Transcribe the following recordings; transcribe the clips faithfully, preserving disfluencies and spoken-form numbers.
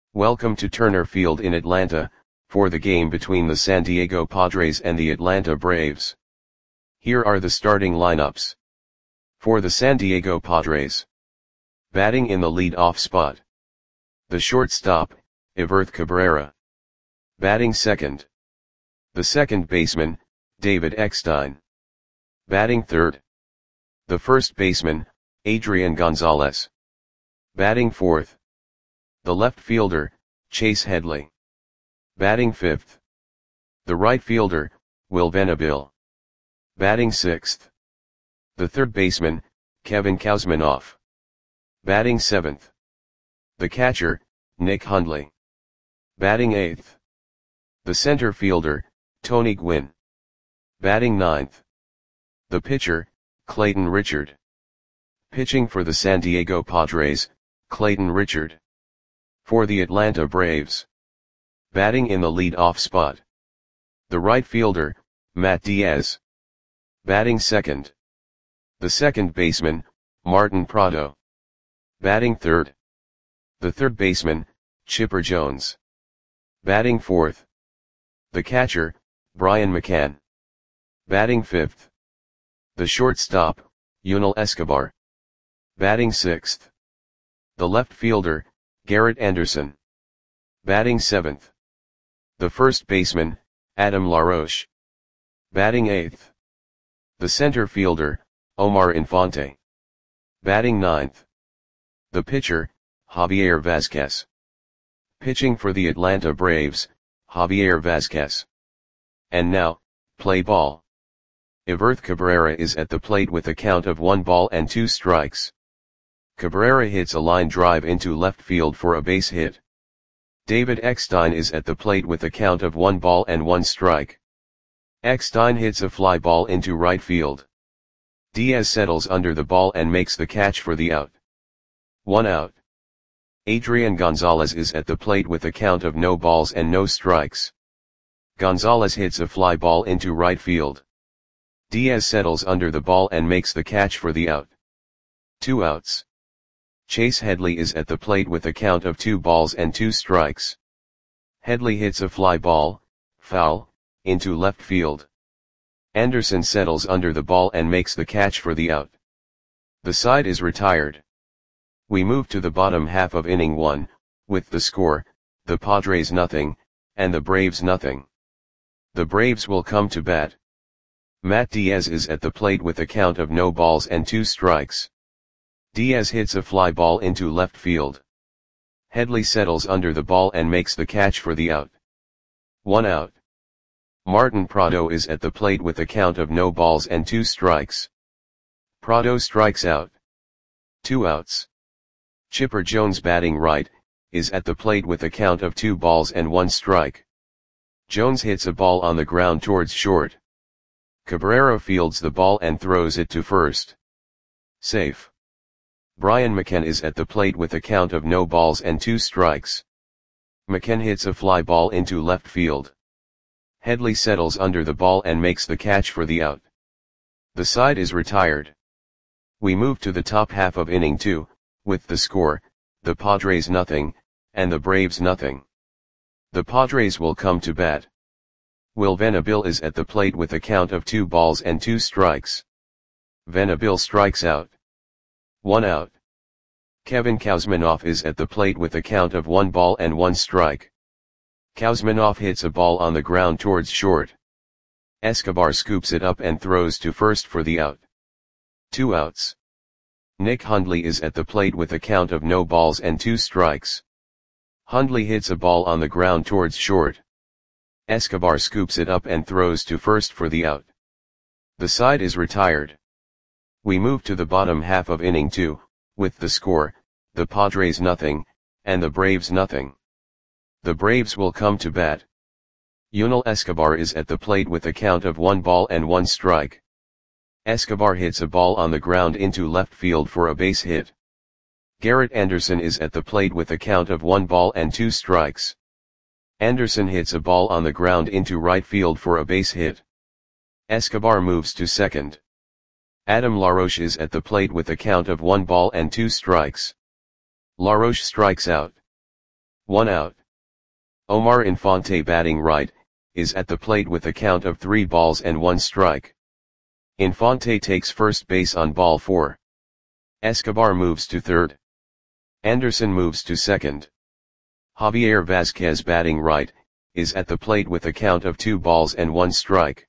Welcome to Turner Field in Atlanta, for the game between the San Diego Padres and the Atlanta Braves. Here are the starting lineups. For the San Diego Padres. Batting in the lead-off spot. The shortstop, Everth Cabrera. Batting second. The second baseman, David Eckstein. Batting third. The first baseman, Adrian Gonzalez. Batting fourth. The left fielder, Chase Headley. Batting fifth. The right fielder, Will Venable. Batting sixth. The third baseman, Kevin Kouzmanoff. Batting seventh. The catcher, Nick Hundley. Batting eighth. The center fielder, Tony Gwynn. Batting ninth. The pitcher, Clayton Richard. Pitching for the San Diego Padres, Clayton Richard. For the Atlanta Braves. Batting in the lead-off spot. The right fielder, Matt Diaz. Batting second. The second baseman, Martin Prado. Batting third. The third baseman, Chipper Jones. Batting fourth. The catcher, Brian McCann. Batting fifth. The shortstop, Yunel Escobar. Batting sixth. The left fielder, Garrett Anderson. Batting seventh. The first baseman, Adam LaRoche. Batting eighth. The center fielder, Omar Infante. Batting ninth. The pitcher, Javier Vazquez. Pitching for the Atlanta Braves, Javier Vazquez. And now, play ball. Everth Cabrera is at the plate with a count of one ball and two strikes. Cabrera hits a line drive into left field for a base hit. David Eckstein is at the plate with a count of one ball and one strike. Eckstein hits a fly ball into right field. Diaz settles under the ball and makes the catch for the out. One out. Adrian Gonzalez is at the plate with a count of no balls and no strikes. Gonzalez hits a fly ball into right field. Diaz settles under the ball and makes the catch for the out. Two outs. Chase Headley is at the plate with a count of two balls and two strikes. Headley hits a fly ball, foul, into left field. Anderson settles under the ball and makes the catch for the out. The side is retired. We move to the bottom half of inning one, with the score, the Padres nothing, and the Braves nothing. The Braves will come to bat. Matt Diaz is at the plate with a count of no balls and two strikes. Diaz hits a fly ball into left field. Headley settles under the ball and makes the catch for the out. One out. Martin Prado is at the plate with a count of no balls and two strikes. Prado strikes out. Two outs. Chipper Jones, batting right, is at the plate with a count of two balls and one strike. Jones hits a ball on the ground towards short. Cabrera fields the ball and throws it to first. Safe. Brian McCann is at the plate with a count of no balls and two strikes. McCann hits a fly ball into left field. Headley settles under the ball and makes the catch for the out. The side is retired. We move to the top half of inning two, with the score, the Padres nothing, and the Braves nothing. The Padres will come to bat. Will Venable is at the plate with a count of two balls and two strikes. Venable strikes out. One out. Kevin Kouzmanoff is at the plate with a count of one ball and one strike. Kouzmanoff hits a ball on the ground towards short. Escobar scoops it up and throws to first for the out. Two outs. Nick Hundley is at the plate with a count of no balls and two strikes. Hundley hits a ball on the ground towards short. Escobar scoops it up and throws to first for the out. The side is retired. We move to the bottom half of inning two, with the score, the Padres nothing, and the Braves nothing. The Braves will come to bat. Yunel Escobar is at the plate with a count of one ball and one strike. Escobar hits a ball on the ground into left field for a base hit. Garrett Anderson is at the plate with a count of one ball and two strikes. Anderson hits a ball on the ground into right field for a base hit. Escobar moves to second. Adam LaRoche is at the plate with a count of one ball and two strikes. LaRoche strikes out. One out. Omar Infante batting right, is at the plate with a count of three balls and one strike. Infante takes first base on ball four. Escobar moves to third. Anderson moves to second. Javier Vazquez batting right, is at the plate with a count of two balls and one strike.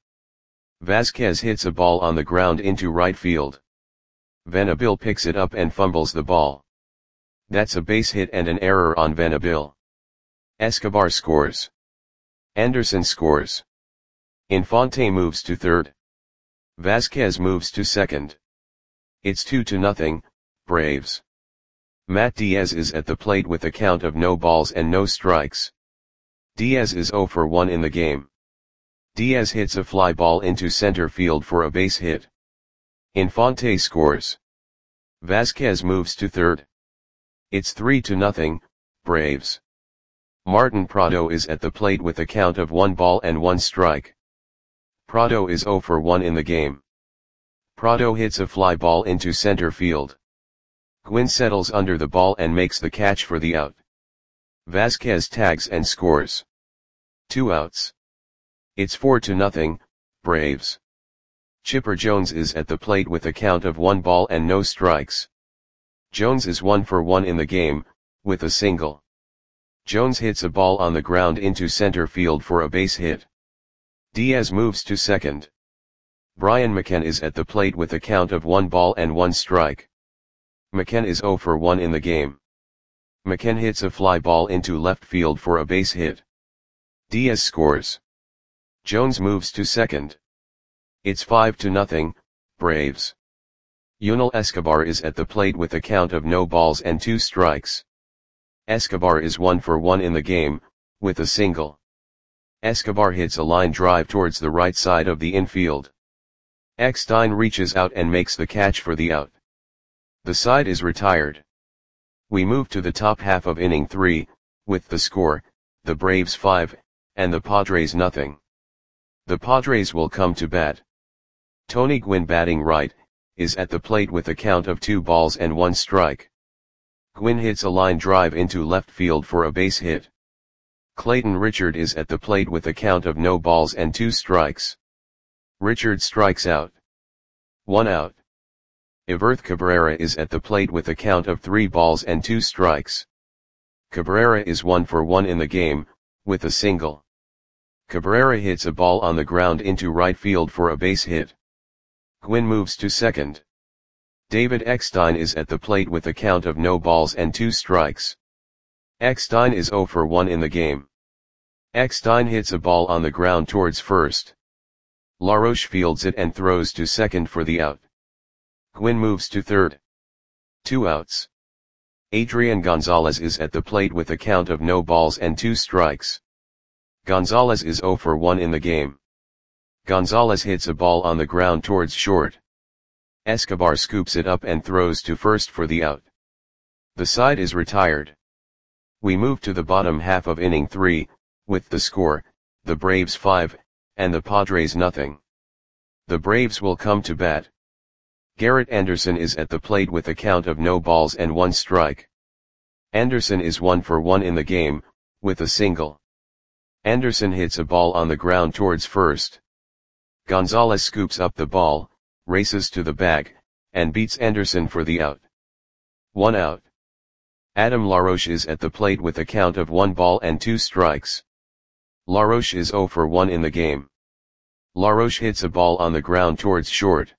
Vazquez hits a ball on the ground into right field. Venabil picks it up and fumbles the ball. That's a base hit and an error on Venabil. Escobar scores. Anderson scores. Infante moves to third. Vazquez moves to second. It's two to nothing, Braves. Matt Diaz is at the plate with a count of no balls and no strikes. Diaz is zero for one in the game. Diaz hits a fly ball into center field for a base hit. Infante scores. Vazquez moves to third. It's three to nothing, Braves. Martin Prado is at the plate with a count of one ball and one strike. Prado is zero for one in the game. Prado hits a fly ball into center field. Gwynn settles under the ball and makes the catch for the out. Vazquez tags and scores. Two outs. It's four to nothing, Braves. Chipper Jones is at the plate with a count of one ball and no strikes. Jones is one for one in the game, with a single. Jones hits a ball on the ground into center field for a base hit. Diaz moves to second. Brian McCann is at the plate with a count of one ball and one strike. McCann is zero for one in the game. McCann hits a fly ball into left field for a base hit. Diaz scores. Jones moves to second. It's five to nothing, Braves. Yunel Escobar is at the plate with a count of no balls and two strikes. Escobar is one for one in the game, with a single. Escobar hits a line drive towards the right side of the infield. Eckstein reaches out and makes the catch for the out. The side is retired. We move to the top half of inning three, with the score, the Braves five, and the Padres nothing. The Padres will come to bat. Tony Gwynn batting right, is at the plate with a count of two balls and one strike. Gwynn hits a line drive into left field for a base hit. Clayton Richard is at the plate with a count of no balls and two strikes. Richard strikes out. One out. Everth Cabrera is at the plate with a count of three balls and two strikes. Cabrera is one for one in the game, with a single. Cabrera hits a ball on the ground into right field for a base hit. Gwynn moves to second. David Eckstein is at the plate with a count of no balls and two strikes. Eckstein is zero for one in the game. Eckstein hits a ball on the ground towards first. LaRoche fields it and throws to second for the out. Gwynn moves to third. Two outs. Adrian Gonzalez is at the plate with a count of no balls and two strikes. Gonzalez is zero for one in the game. Gonzalez hits a ball on the ground towards short. Escobar scoops it up and throws to first for the out. The side is retired. We move to the bottom half of inning three, with the score, the Braves five, and the Padres nothing. The Braves will come to bat. Garrett Anderson is at the plate with a count of no balls and one strike. Anderson is one for one in the game, with a single. Anderson hits a ball on the ground towards first. Gonzalez scoops up the ball, races to the bag, and beats Anderson for the out. One out. Adam LaRoche is at the plate with a count of one ball and two strikes. LaRoche is zero for one in the game. LaRoche hits a ball on the ground towards short.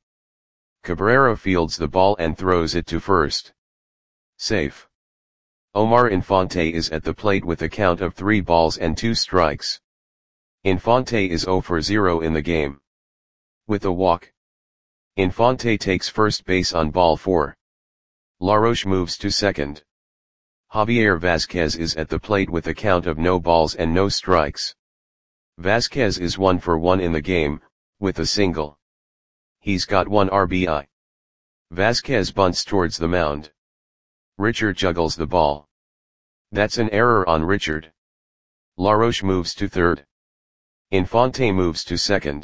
Cabrera fields the ball and throws it to first. Safe. Omar Infante is at the plate with a count of three balls and two strikes. Infante is zero for zero in the game. With a walk. Infante takes first base on ball four. LaRoche moves to second. Javier Vazquez is at the plate with a count of no balls and no strikes. Vazquez is one for one in the game, with a single. He's got one R B I. Vazquez bunts towards the mound. Richard juggles the ball. That's an error on Richard. LaRoche moves to third. Infante moves to second.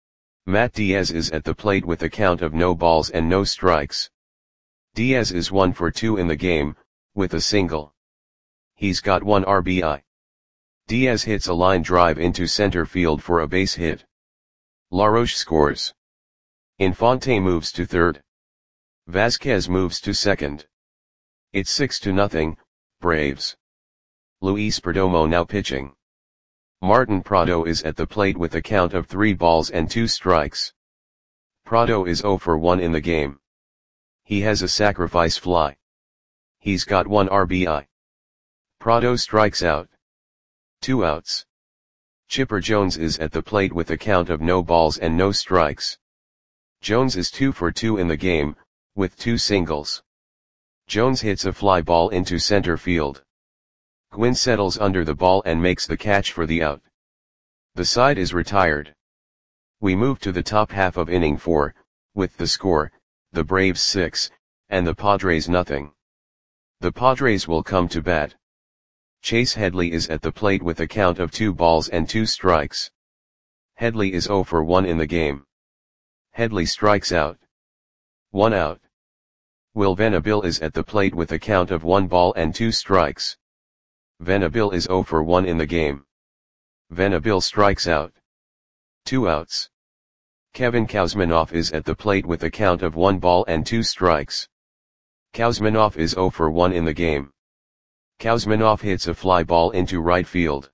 Matt Diaz is at the plate with a count of no balls and no strikes. Diaz is one for two in the game, with a single. He's got one R B I. Diaz hits a line drive into center field for a base hit. Laroche scores. Infante moves to third. Vasquez moves to second. It's six to nothing, Braves. Luis Perdomo now pitching. Martin Prado is at the plate with a count of three balls and two strikes. Prado is zero for one in the game. He has a sacrifice fly. He's got one R B I. Prado strikes out. Two outs. Chipper Jones is at the plate with a count of no balls and no strikes. Jones is two for two in the game, with two singles. Jones hits a fly ball into center field. Gwynn settles under the ball and makes the catch for the out. The side is retired. We move to the top half of inning four, with the score, the Braves six, and the Padres nothing. The Padres will come to bat. Chase Headley is at the plate with a count of two balls and two strikes. Headley is zero for one in the game. Headley strikes out. One out. Will Venable is at the plate with a count of one ball and two strikes. Venable is zero for one in the game. Venable strikes out. Two outs. Kevin Kouzmanoff is at the plate with a count of one ball and two strikes. Kouzmanoff is zero for one in the game. Kouzmanoff hits a fly ball into right field.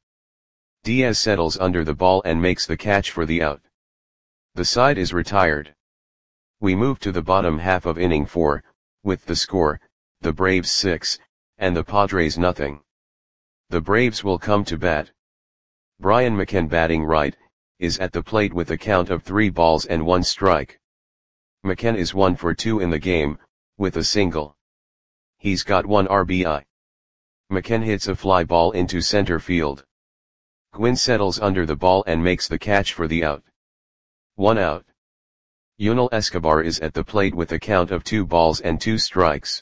Diaz settles under the ball and makes the catch for the out. The side is retired. We move to the bottom half of inning four, with the score, the Braves six, and the Padres nothing. The Braves will come to bat. Brian McCann batting right, is at the plate with a count of three balls and one strike. McCann is one for two in the game, with a single. He's got one R B I. McCann hits a fly ball into center field. Gwynn settles under the ball and makes the catch for the out. One out. Yunel Escobar is at the plate with a count of two balls and two strikes.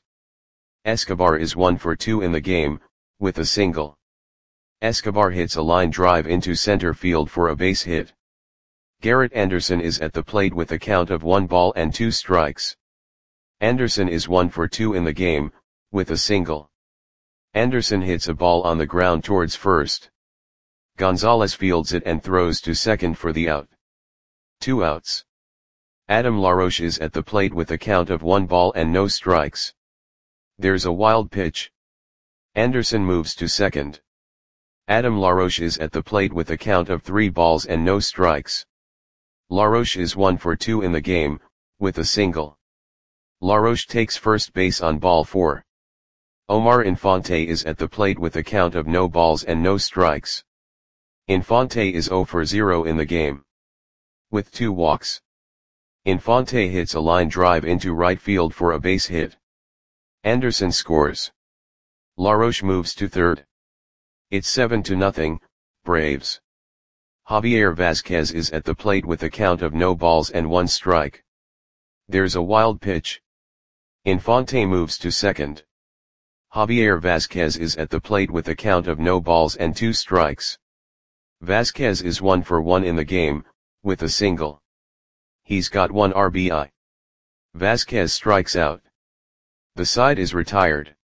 Escobar is one for two in the game, with a single. Escobar hits a line drive into center field for a base hit. Garrett Anderson is at the plate with a count of one ball and two strikes. Anderson is one for two in the game, with a single. Anderson hits a ball on the ground towards first. Gonzalez fields it and throws to second for the out. Two outs. Adam LaRoche is at the plate with a count of one ball and no strikes. There's a wild pitch. Anderson moves to second. Adam LaRoche is at the plate with a count of three balls and no strikes. LaRoche is one for two in the game, with a single. LaRoche takes first base on ball four. Omar Infante is at the plate with a count of no balls and no strikes. Infante is zero for zero in the game. With two walks. Infante hits a line drive into right field for a base hit. Anderson scores. LaRoche moves to third. It's seven to nothing, Braves. Javier Vasquez is at the plate with a count of no balls and one strike. There's a wild pitch. Infante moves to second. Javier Vasquez is at the plate with a count of no balls and two strikes. Vasquez is one for one in the game, with a single. He's got one R B I. Vasquez strikes out. The side is retired.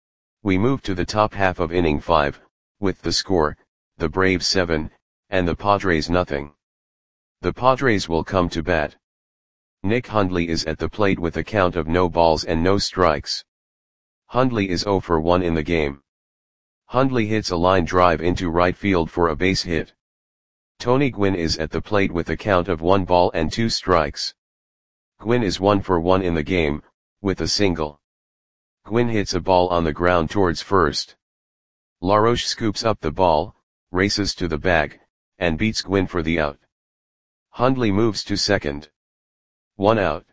We move to the top half of inning five, with the score, the Braves seven, and the Padres nothing. The Padres will come to bat. Nick Hundley is at the plate with a count of no balls and no strikes. Hundley is zero for one in the game. Hundley hits a line drive into right field for a base hit. Tony Gwynn is at the plate with a count of one ball and two strikes. Gwynn is one for one in the game, with a single. Gwynn hits a ball on the ground towards first. LaRoche scoops up the ball, races to the bag, and beats Gwynn for the out. Hundley moves to second. One out.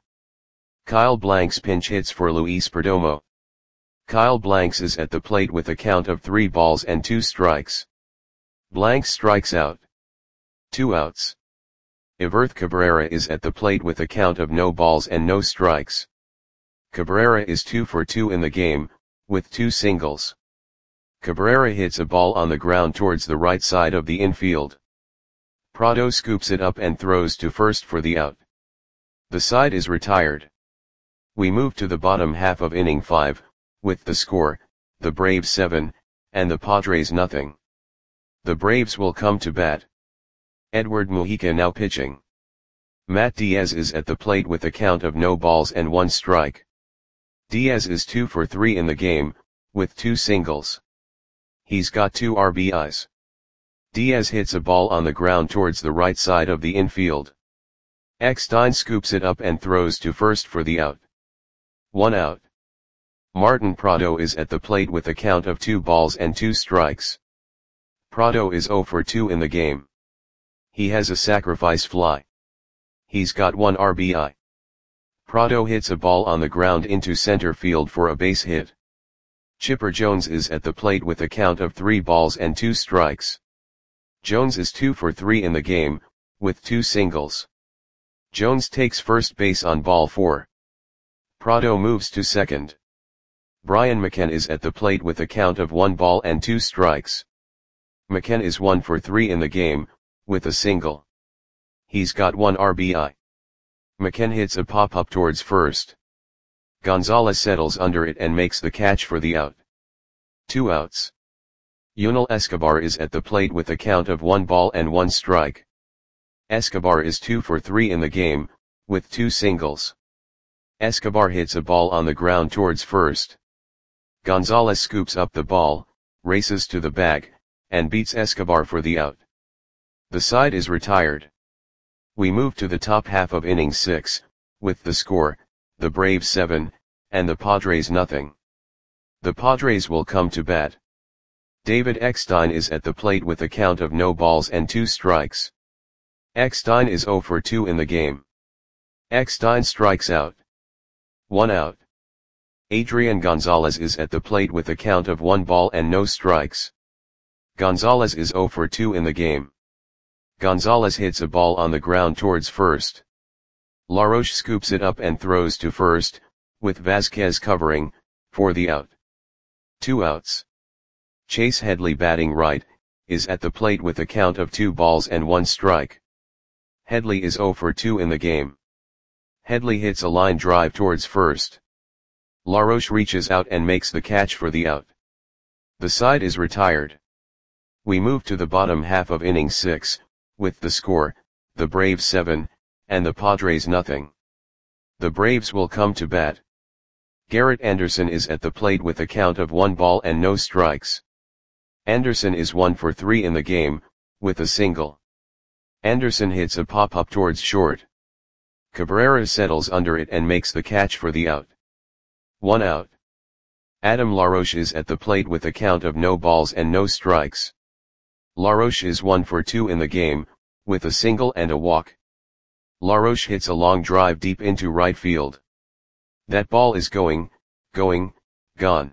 Kyle Blanks pinch hits for Luis Perdomo. Kyle Blanks is at the plate with a count of three balls and two strikes. Blanks strikes out. Two outs. Everth Cabrera is at the plate with a count of no balls and no strikes. Cabrera is two for two in the game, with two singles. Cabrera hits a ball on the ground towards the right side of the infield. Prado scoops it up and throws to first for the out. The side is retired. We move to the bottom half of inning five, with the score, the Braves seven, and the Padres nothing. The Braves will come to bat. Edward Mujica now pitching. Matt Diaz is at the plate with a count of no balls and one strike. Diaz is two for three in the game, with two singles. He's got two R B Is. Diaz hits a ball on the ground towards the right side of the infield. Eckstein scoops it up and throws to first for the out. One out. Martin Prado is at the plate with a count of two balls and two strikes. Prado is zero for two in the game. He has a sacrifice fly. He's got one R B I. Prado hits a ball on the ground into center field for a base hit. Chipper Jones is at the plate with a count of three balls and two strikes. Jones is two for three in the game, with two singles. Jones takes first base on ball four. Prado moves to second. Brian McKenna is at the plate with a count of one ball and two strikes. McKenna is one for three in the game, with a single. He's got one R B I. McKenna hits a pop-up towards first. Gonzalez settles under it and makes the catch for the out. Two outs. Yunel Escobar is at the plate with a count of one ball and one strike. Escobar is two for three in the game, with two singles. Escobar hits a ball on the ground towards first. Gonzalez scoops up the ball, races to the bag, and beats Escobar for the out. The side is retired. We move to the top half of inning six, with the score, the Braves seven, and the Padres nothing. The Padres will come to bat. David Eckstein is at the plate with a count of no balls and two strikes. Eckstein is zero for two in the game. Eckstein strikes out. One out. Adrian Gonzalez is at the plate with a count of one ball and no strikes. Gonzalez is zero for two in the game. Gonzalez hits a ball on the ground towards first. LaRoche scoops it up and throws to first, with Vasquez covering, for the out. Two outs. Chase Headley batting right, is at the plate with a count of two balls and one strike. Headley is zero for two in the game. Headley hits a line drive towards first. LaRoche reaches out and makes the catch for the out. The side is retired. We move to the bottom half of inning six, with the score, the Braves seven, and the Padres nothing. The Braves will come to bat. Garrett Anderson is at the plate with a count of one ball and no strikes. Anderson is one for three in the game, with a single. Anderson hits a pop-up towards short. Cabrera settles under it and makes the catch for the out. One out. Adam LaRoche is at the plate with a count of no balls and no strikes. LaRoche is one for two in the game, with a single and a walk. LaRoche hits a long drive deep into right field. That ball is going, going, gone.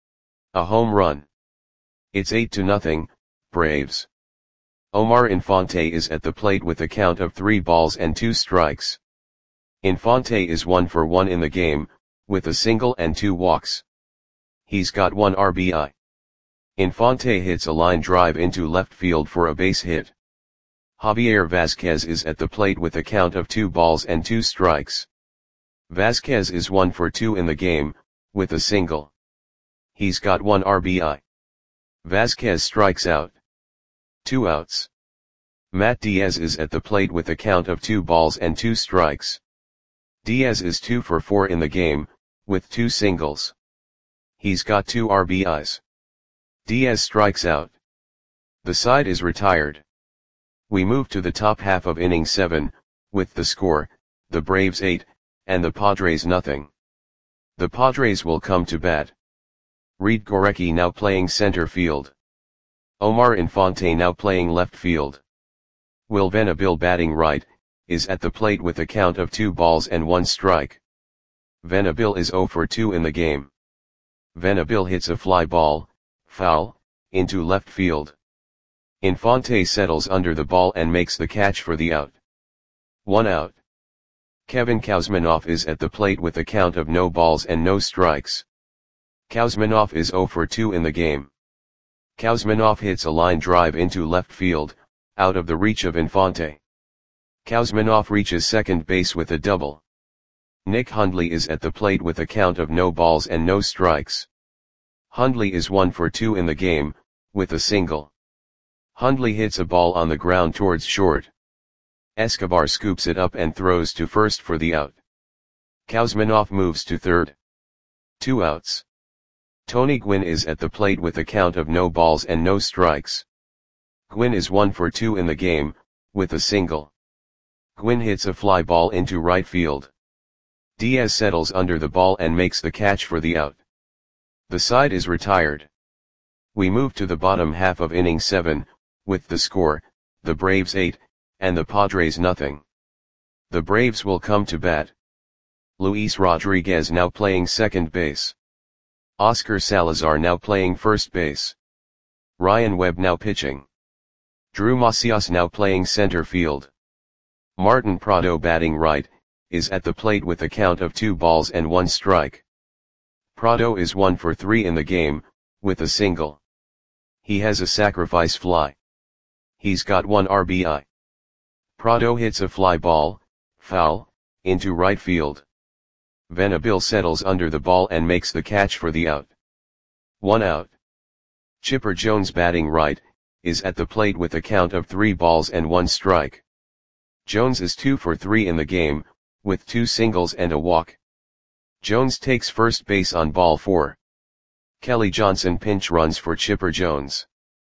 A home run. It's eight to nothing, Braves. Omar Infante is at the plate with a count of three balls and two strikes. Infante is one for one in the game, with a single and two walks. He's got one R B I. Infante hits a line drive into left field for a base hit. Javier Vasquez is at the plate with a count of two balls and two strikes. Vasquez is one for two in the game, with a single. He's got one R B I. Vasquez strikes out. Two outs. Matt Diaz is at the plate with a count of two balls and two strikes. Diaz is two for four in the game, with two singles. He's got two R B Is. Diaz strikes out. The side is retired. We move to the top half of inning seven, with the score, the Braves eight, and the Padres nothing. The Padres will come to bat. Reed Gorecki now playing center field. Omar Infante now playing left field. Will Venabil batting right, is at the plate with a count of two balls and one strike. Venabil is zero for two in the game. Venabil hits a fly ball, foul, into left field. Infante settles under the ball and makes the catch for the out. One out. Kevin Kouzmanoff is at the plate with a count of no balls and no strikes. Kouzmanoff is zero for two in the game. Kouzmanoff hits a line drive into left field, out of the reach of Infante. Kouzmanoff reaches second base with a double. Nick Hundley is at the plate with a count of no balls and no strikes. Hundley is one for two in the game, with a single. Hundley hits a ball on the ground towards short. Escobar scoops it up and throws to first for the out. Kuzminov moves to third. Two outs. Tony Gwynn is at the plate with a count of no balls and no strikes. Gwynn is one for two in the game, with a single. Gwynn hits a fly ball into right field. Diaz settles under the ball and makes the catch for the out. The side is retired. We move to the bottom half of inning seven, with the score, the Braves eight, and the Padres nothing. The Braves will come to bat. Luis Rodriguez now playing second base. Oscar Salazar now playing first base. Ryan Webb now pitching. Drew Macias now playing center field. Martin Prado batting right, is at the plate with a count of two balls and one strike. Prado is one for three in the game, with a single. He has a sacrifice fly. He's got one R B I. Prado hits a fly ball, foul, into right field. Venable settles under the ball and makes the catch for the out. One out. Chipper Jones batting right, is at the plate with a count of three balls and one strike. Jones is two for three in the game, with two singles and a walk. Jones takes first base on ball four. Kelly Johnson pinch runs for Chipper Jones.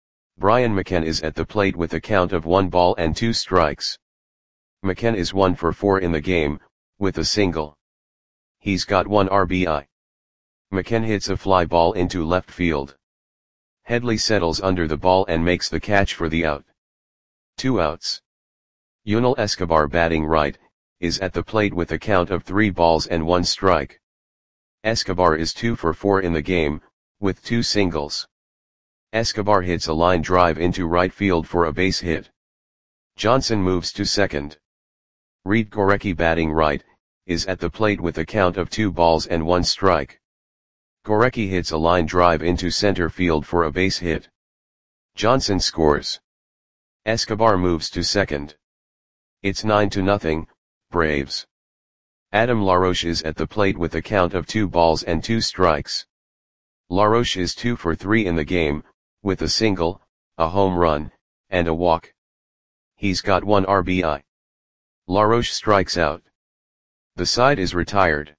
Brian McKenna is at the plate with a count of one ball and two strikes. McKenna is one for four in the game, with a single. He's got one R B I. McKenna hits a fly ball into left field. Headley settles under the ball and makes the catch for the out. Two outs. Yunel Escobar batting right, is at the plate with a count of three balls and one strike. Escobar is two for four in the game, with two singles. Escobar hits a line drive into right field for a base hit. Johnson moves to second. Reed Gorecki batting right, is at the plate with a count of two balls and one strike. Gorecki hits a line drive into center field for a base hit. Johnson scores. Escobar moves to second. It's nine to nothing, Braves. Adam LaRoche is at the plate with a count of two balls and two strikes. LaRoche is two for three in the game, with a single, a home run, and a walk. He's got one R B I. LaRoche strikes out. The side is retired.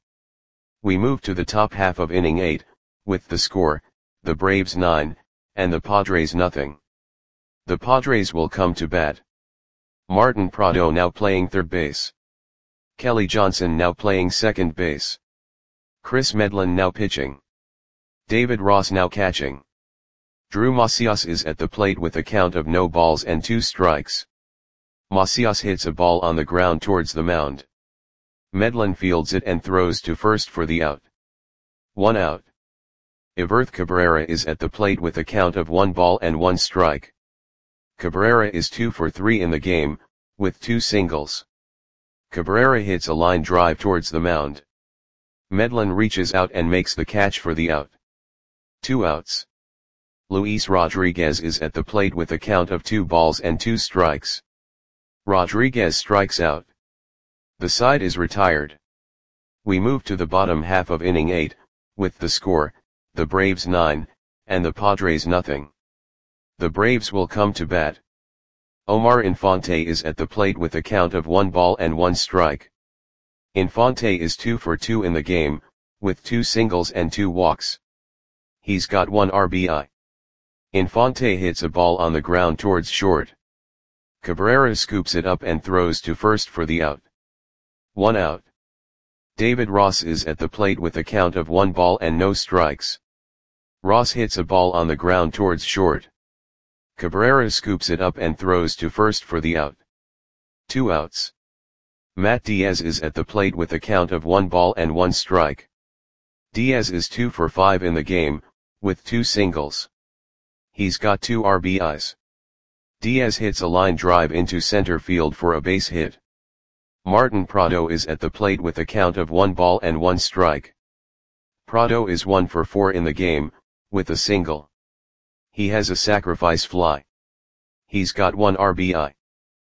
We move to the top half of inning eight, with the score, the Braves nine, and the Padres nothing. The Padres will come to bat. Martin Prado now playing third base. Kelly Johnson now playing second base. Chris Medlin now pitching. David Ross now catching. Drew Macias is at the plate with a count of no balls and two strikes. Macias hits a ball on the ground towards the mound. Medlin fields it and throws to first for the out. One out. Iverth Cabrera is at the plate with a count of one ball and one strike. Cabrera is two for three in the game, with two singles. Cabrera hits a line drive towards the mound. Medlin reaches out and makes the catch for the out. Two outs. Luis Rodriguez is at the plate with a count of two balls and two strikes. Rodriguez strikes out. The side is retired. We move to the bottom half of inning eight, with the score, the Braves nine, and the Padres nothing. The Braves will come to bat. Omar Infante is at the plate with a count of one ball and one strike. Infante is two for two in the game, with two singles and two walks. He's got one R B I. Infante hits a ball on the ground towards short. Cabrera scoops it up and throws to first for the out. One out. David Ross is at the plate with a count of one ball and no strikes. Ross hits a ball on the ground towards short. Cabrera scoops it up and throws to first for the out. Two outs. Matt Diaz is at the plate with a count of one ball and one strike. Diaz is two for five in the game, with two singles. He's got two R B Is. Diaz hits a line drive into center field for a base hit. Martin Prado is at the plate with a count of one ball and one strike. Prado is one for four in the game, with a single. He has a sacrifice fly. He's got one R B I.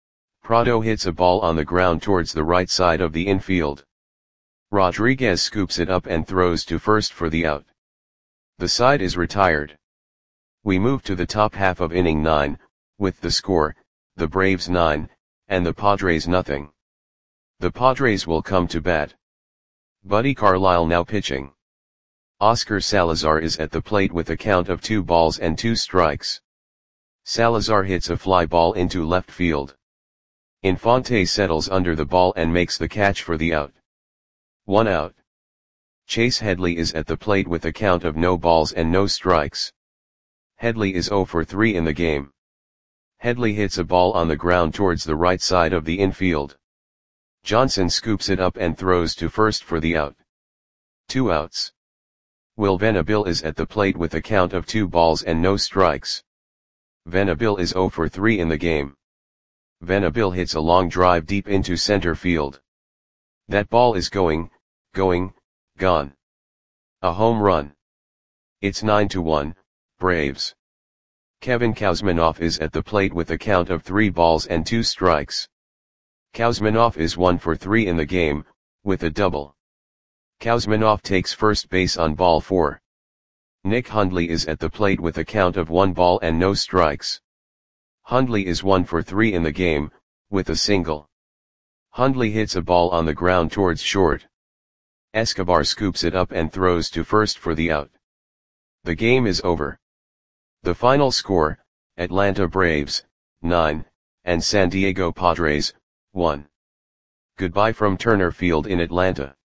Prado hits a ball on the ground towards the right side of the infield. Rodriguez scoops it up and throws to first for the out. The side is retired. We move to the top half of inning nine, with the score, the Braves nine, and the Padres nothing. The Padres will come to bat. Buddy Carlisle now pitching. Oscar Salazar is at the plate with a count of two balls and two strikes. Salazar hits a fly ball into left field. Infante settles under the ball and makes the catch for the out. One out. Chase Headley is at the plate with a count of no balls and no strikes. Headley is zero for three in the game. Headley hits a ball on the ground towards the right side of the infield. Johnson scoops it up and throws to first for the out. Two outs. Will Venable is at the plate with a count of two balls and no strikes. Venable is zero for three in the game. Venable hits a long drive deep into center field. That ball is going, going, gone. A home run. It's nine to one, Braves. Kevin Kouzmanoff is at the plate with a count of three balls and two strikes. Kouzmanoff is one for three in the game, with a double. Kouzmanoff takes first base on ball four. Nick Hundley is at the plate with a count of one ball and no strikes. Hundley is one for three in the game, with a single. Hundley hits a ball on the ground towards short. Escobar scoops it up and throws to first for the out. The game is over. The final score, Atlanta Braves, nine, and San Diego Padres, one. Goodbye from Turner Field in Atlanta.